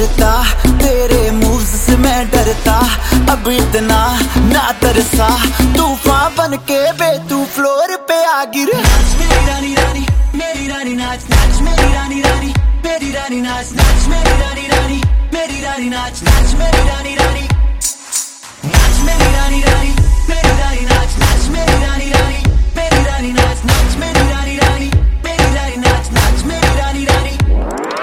करता, तेरे मूव्स से मैं डरता, अब इतना ना तरसा, तूफान बन के बे तू फ्लोर पे आ गिर। नाच मेरी रानी रानी, मेरी रानी नाच नाच मेरी रानी रानी, मेरी रानी नाच नाच मेरी रानी रानी, मेरी रानी नाच नाच मेरी रानी रानी।